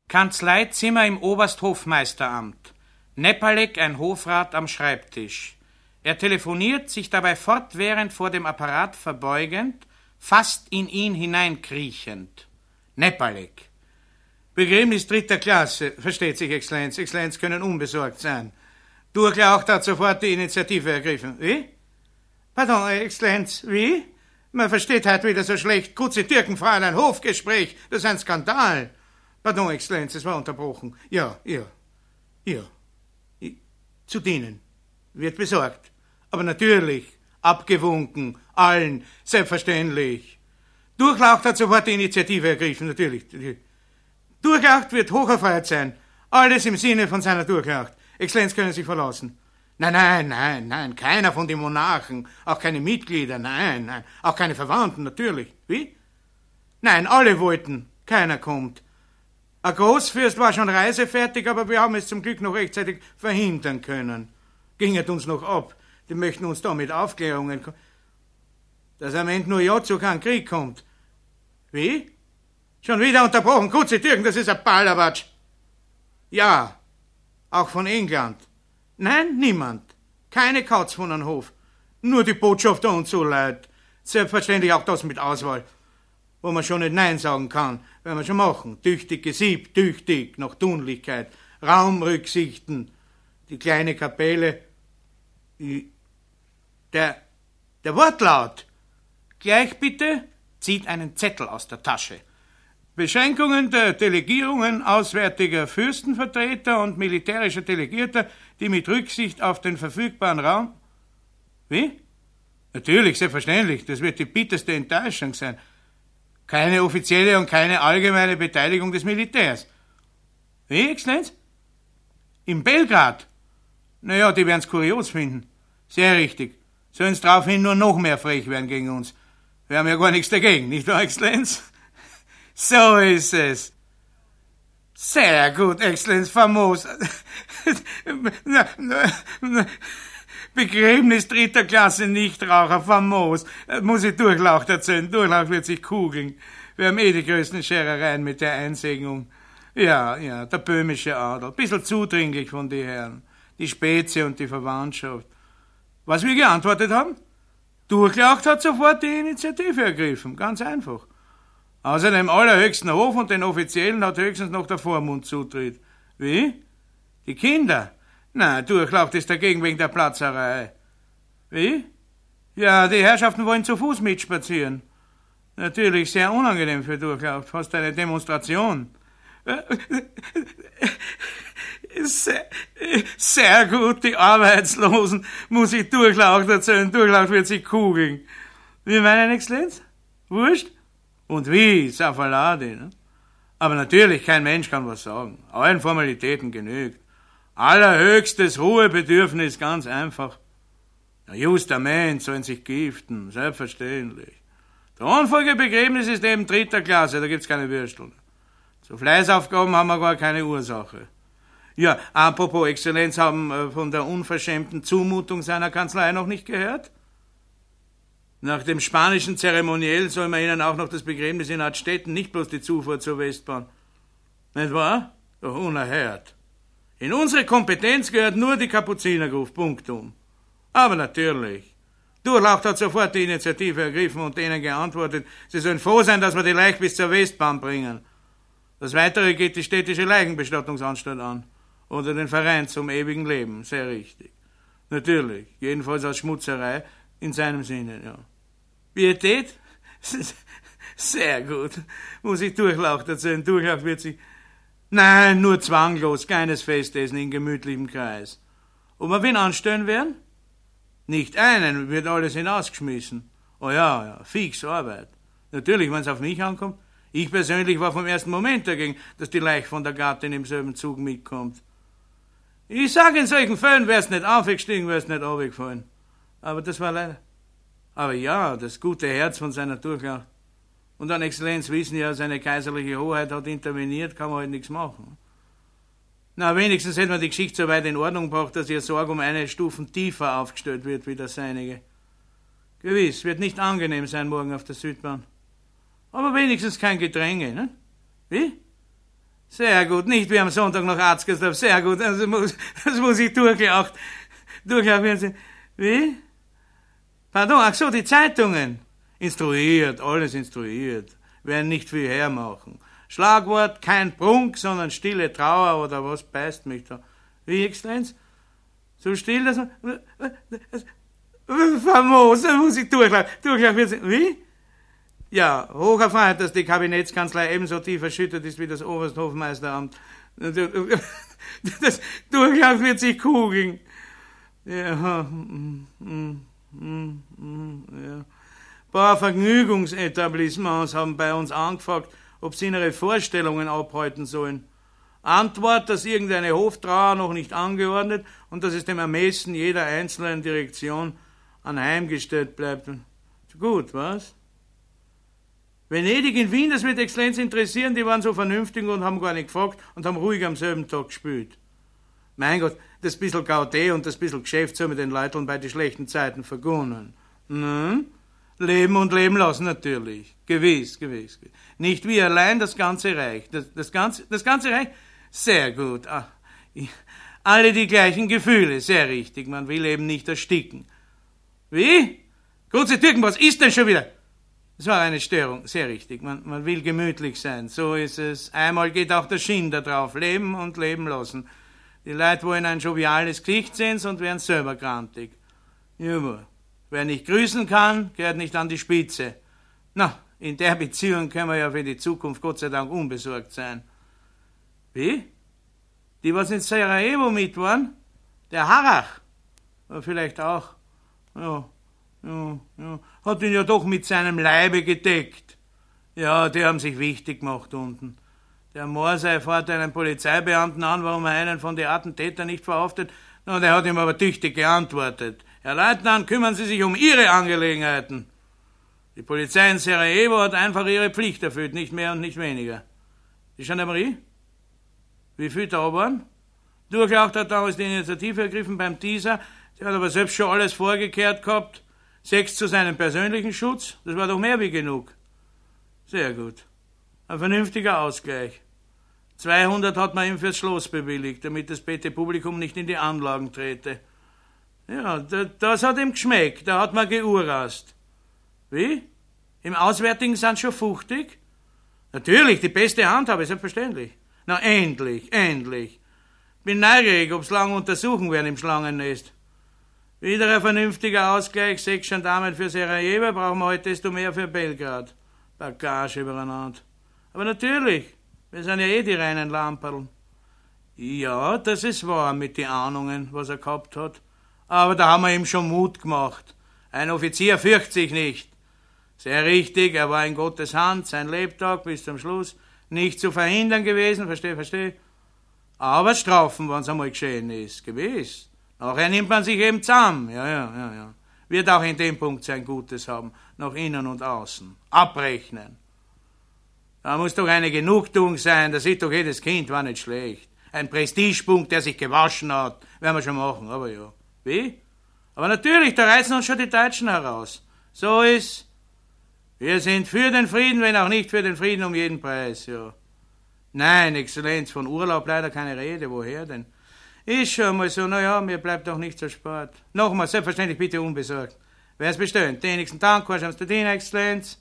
Kanzleizimmer im Obersthofmeisteramt. Nepalek, ein Hofrat am Schreibtisch. Er telefoniert, sich dabei fortwährend vor dem Apparat verbeugend, fast in ihn hineinkriechend. Nepalek. Begräbnis 3. Klasse. Versteht sich, Exzellenz. Exzellenz können unbesorgt sein. Durchlaucht hat sofort die Initiative ergriffen. Wie? Pardon, Exzellenz, wie? Man versteht halt wieder so schlecht. Kurze Türkenfräulein, Hofgespräch. Das ist ein Skandal. Pardon, Exzellenz, es war unterbrochen. Ja. Zu dienen. Wird besorgt. Aber natürlich. Abgewunken. Allen. Selbstverständlich. Durchlaucht hat sofort die Initiative ergriffen. Natürlich. Durchlaucht wird hocherfreut sein. Alles im Sinne von seiner Durchlaucht. Exzellenz können sich verlassen. Nein. Keiner von den Monarchen. Auch keine Mitglieder. Nein. Auch keine Verwandten, natürlich. Wie? Nein, alle wollten. Keiner kommt. Ein Großfürst war schon reisefertig, aber wir haben es zum Glück noch rechtzeitig verhindern können. Ginget uns noch ab. Die möchten uns da mit Aufklärungen... Dass am Ende nur ja zu keinem Krieg kommt. Wie? Schon wieder unterbrochen. Kurze Türken, das ist ein Ballerwatsch. Ja. Auch von England. Nein, niemand. Keine Katz von einem Hof. Nur die Botschafter und so Leute. Selbstverständlich auch das mit Auswahl. Wo man schon nicht Nein sagen kann. Werden wir schon machen. Tüchtig gesiebt, tüchtig, nach Tunlichkeit. Raumrücksichten. Die kleine Kapelle. Der Wortlaut. Gleich bitte, zieht einen Zettel aus der Tasche. Beschränkungen der Delegierungen auswärtiger Fürstenvertreter und militärischer Delegierter, die mit Rücksicht auf den verfügbaren Raum... Wie? Natürlich, selbstverständlich, das wird die bitterste Enttäuschung sein. Keine offizielle und keine allgemeine Beteiligung des Militärs. Wie, Exzellenz? In Belgrad? Naja, die werden's kurios finden. Sehr richtig. Sollen's daraufhin nur noch mehr frech werden gegen uns. Wir haben ja gar nichts dagegen, nicht wahr, Exzellenz? So ist es. Sehr gut, Exzellenz, famos. Begräbnis 3. Klasse, Nichtraucher, famos. Muss ich Durchlaucht erzählen. Durchlaucht wird sich kugeln. Wir haben die größten Scherereien mit der Einsegnung. Ja, der böhmische Adel. Bissl zudringlich von die Herren. Die Spezie und die Verwandtschaft. Was wir geantwortet haben? Durchlaucht hat sofort die Initiative ergriffen. Ganz einfach. Außer dem allerhöchsten Hof und den Offiziellen hat höchstens noch der Vormund Zutritt. Wie? Die Kinder? Na, Durchlaucht ist dagegen wegen der Platzerei. Wie? Ja, die Herrschaften wollen zu Fuß mitspazieren. Natürlich sehr unangenehm für Durchlaucht. Fast eine Demonstration. Sehr gut, die Arbeitslosen. Muss ich Durchlaucht erzählen. Durchlaucht wird sich kugeln. Wie meinen, Exzellenz? Wurscht? Und wie? Safaladi, ne? Aber natürlich, kein Mensch kann was sagen. Allen Formalitäten genügt. Allerhöchstes Ruhebedürfnis, ganz einfach. Na, justament, sollen sich giften, selbstverständlich. Thronfolgebegräbnis ist eben 3. Klasse, da gibt's keine Würstel. Zu Fleißaufgaben haben wir gar keine Ursache. Ja, apropos, Exzellenz, haben von der unverschämten Zumutung seiner Kanzlei noch nicht gehört? Nach dem spanischen Zeremoniell soll man Ihnen auch noch das Begräbnis in Adstetten, nicht bloß die Zufuhr zur Westbahn. Nicht wahr? Doch unerhört. In unsere Kompetenz gehört nur die Kapuzinergruft, punktum. Aber natürlich. Durchlaucht hat sofort die Initiative ergriffen und denen geantwortet, sie sollen froh sein, dass wir die Leiche bis zur Westbahn bringen. Das Weitere geht die städtische Leichenbestattungsanstalt an. Oder den Verein zum ewigen Leben, sehr richtig. Natürlich, jedenfalls als Schmutzerei, in seinem Sinne, ja. Pietät? Sehr gut. Muss ich Durchlaucht erzählen. Durchlaucht wird sich... Nein, nur zwanglos, keines Festessen in gemütlichem Kreis. Und wir wen anstellen werden? Nicht einen, wird alles hinausgeschmissen. Oh ja, fix Arbeit. Natürlich, wenn es auf mich ankommt. Ich persönlich war vom ersten Moment dagegen, dass die Leiche von der Gattin im selben Zug mitkommt. Ich sage, in solchen Fällen wär's nicht aufgestiegen, wär's nicht runtergefallen. Aber das war leider... Aber ja, das gute Herz von seiner Durchlaucht. Und dann, Exzellenz, wissen ja, seine kaiserliche Hoheit hat interveniert, kann man halt nichts machen. Na, wenigstens hätte man die Geschichte so weit in Ordnung gebracht, dass ihr Sorge um eine Stufen tiefer aufgestellt wird wie das seinige. Gewiss, wird nicht angenehm sein morgen auf der Südbahn. Aber wenigstens kein Gedränge, ne? Wie? Sehr gut, nicht wie am Sonntag nach Arzgesdorf. Sehr gut, das muss ich durchlaucht werden Sie. Wie? Pardon, ach so, die Zeitungen. Instruiert, alles instruiert. Werden nicht viel hermachen. Schlagwort, kein Prunk, sondern stille Trauer oder was beißt mich da? Wie, Exzellenz? So still, dass man... Famos, da muss ich durchlaufen werden Sie. Wie? Ja, hoch erfreut, dass die Kabinettskanzlei ebenso tief erschüttert ist wie das Obersthofmeisteramt. Das Durchlauf wird sich kugeln. Ja, ja. Ein paar Vergnügungsetablissements haben bei uns angefragt, ob sie ihre Vorstellungen abhalten sollen. Antwort, dass irgendeine Hoftrauer noch nicht angeordnet und dass es dem Ermessen jeder einzelnen Direktion anheimgestellt bleibt. Gut, was? Venedig in Wien, das wird Exzellenz interessieren, die waren so vernünftig und haben gar nicht gefragt und haben ruhig am selben Tag gespielt. Mein Gott, das bisschen Gaudé und das bisschen Geschäft soll mit den Leuten bei den schlechten Zeiten vergonnen. Leben und leben lassen natürlich. Gewiss. Nicht wie allein das ganze Reich. Das ganze Reich? Sehr gut. Alle die gleichen Gefühle, sehr richtig. Man will eben nicht ersticken. Wie? Große Türken, was ist denn schon wieder? Das war eine Störung, sehr richtig. Man will gemütlich sein, so ist es. Einmal geht auch der Schinder drauf. Leben und leben lassen. Die Leute wollen ein joviales Gesicht sehen und werden selber grantig. Jawohl. Wer nicht grüßen kann, gehört nicht an die Spitze. Na, in der Beziehung können wir ja für die Zukunft Gott sei Dank unbesorgt sein. Wie? Die, was in Sarajevo mit waren? Der Harrach? Vielleicht auch. Ja. Hat ihn ja doch mit seinem Leibe gedeckt. Ja, die haben sich wichtig gemacht unten. Der Morsey fährt einen Polizeibeamten an, warum er einen von den Attentätern nicht verhaftet. Na, der hat ihm aber tüchtig geantwortet. Herr Leutnant, kümmern Sie sich um Ihre Angelegenheiten. Die Polizei in Sarajevo hat einfach ihre Pflicht erfüllt, nicht mehr und nicht weniger. Die Gendarmerie? Wie viel da waren? Durchlaucht hat damals die Initiative ergriffen beim Teaser. Sie hat aber selbst schon alles vorgekehrt gehabt. 6 zu seinem persönlichen Schutz. Das war doch mehr wie genug. Sehr gut. Ein vernünftiger Ausgleich. 200 hat man ihm fürs Schloss bewilligt, damit das bete Publikum nicht in die Anlagen trete. Ja, das hat ihm geschmeckt. Da hat man geurast. Wie? Im Auswärtigen sind schon 50? Natürlich, die beste Handhabe, selbstverständlich. Na, endlich. Bin neugierig, ob's lang untersuchen werden im Schlangennest. Wieder ein vernünftiger Ausgleich, 6 Gendarmen für Sarajevo, brauchen wir heute desto mehr für Belgrad. Bagage übereinander. Aber natürlich, wir sind ja eh die reinen Lamperln. Ja, das ist wahr mit den Ahnungen, was er gehabt hat. Aber da haben wir ihm schon Mut gemacht. Ein Offizier fürchtet sich nicht. Sehr richtig, er war in Gottes Hand, sein Lebtag bis zum Schluss nicht zu verhindern gewesen, versteh. Aber strafen, wenn's einmal geschehen ist, gewiss. Nachher nimmt man sich eben zusammen, ja. Wird auch in dem Punkt sein Gutes haben, nach innen und außen. Abrechnen. Da muss doch eine Genugtuung sein, das sieht doch jedes Kind, war nicht schlecht. Ein Prestigepunkt, der sich gewaschen hat, werden wir schon machen, aber ja. Wie? Aber natürlich, da reißen uns schon die Deutschen heraus. So ist. Wir sind für den Frieden, wenn auch nicht für den Frieden um jeden Preis, ja. Nein, Exzellenz, von Urlaub leider keine Rede, woher denn? Ist schon mal so, mir bleibt doch nicht so Sport. Nochmal, selbstverständlich bitte unbesorgt. Wer's bestellt? Den nächsten Tag, kannst du Exzellenz?